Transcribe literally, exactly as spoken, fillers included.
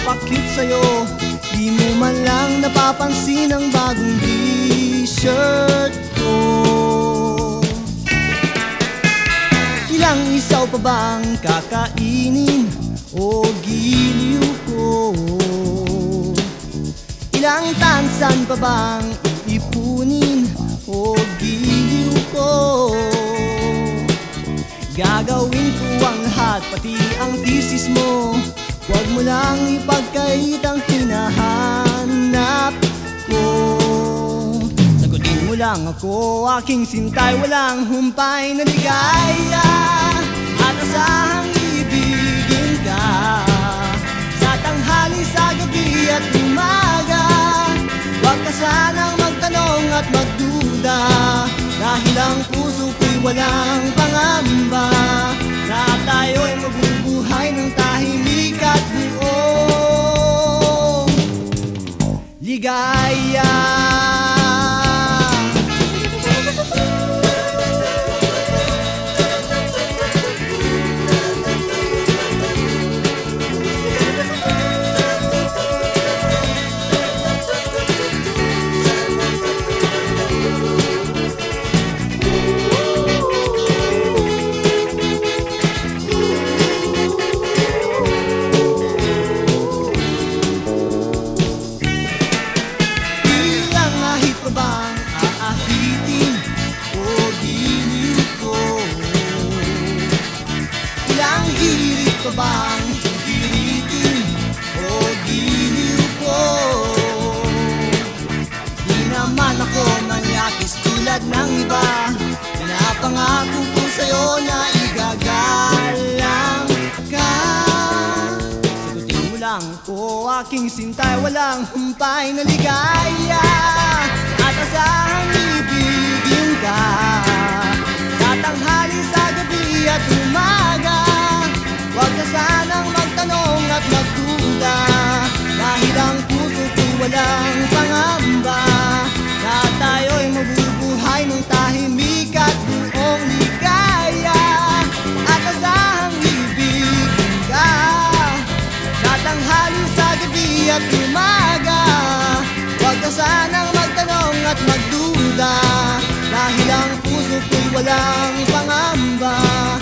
nagpapakit sa'yo. Di mo man lang napapansin ang bagong t-shirt ko. Ilang isaw pa bang kakainin o giliw ko? Ilang tansan pa bang iipunin o giliw ko? Gagawin ko ang lahat, pati ang thesis mo. Huwag mo lang ipagkait ang hinahanap ko. Sagutin mo lang ako, aking sintay, walang humpay na ligaya. At asahang ibigin ka sa tanghali, sa gabi at umaga. Huwag ka sanang magtanong at magduda, dahil ang puso ko'y walang pangamba, na tayo'y mabubuhay ng tahimik at buong ligaya. Hirit pa bang hiritin o giliw ko? Di naman ako manyakis tulad ng iba. Pinapangako ko sa'yo na igagalang ka. Sagutin mo lang ko, aking sintay, walang humpay na ligaya. At asahang ibigin ka sa tanghali, sa gabi at umaga. Huwag ka sanang magtanong at magduda, dahil ang puso ko'y walang pangamba, na tayo'y mabubuhay ng tahimik at buong ligaya. At asahang ibigin ka sa tanghali, sa gabi at umaga. Huwag ka sanang magtanong at magduda, dahil ang puso ko'y walang pangamba,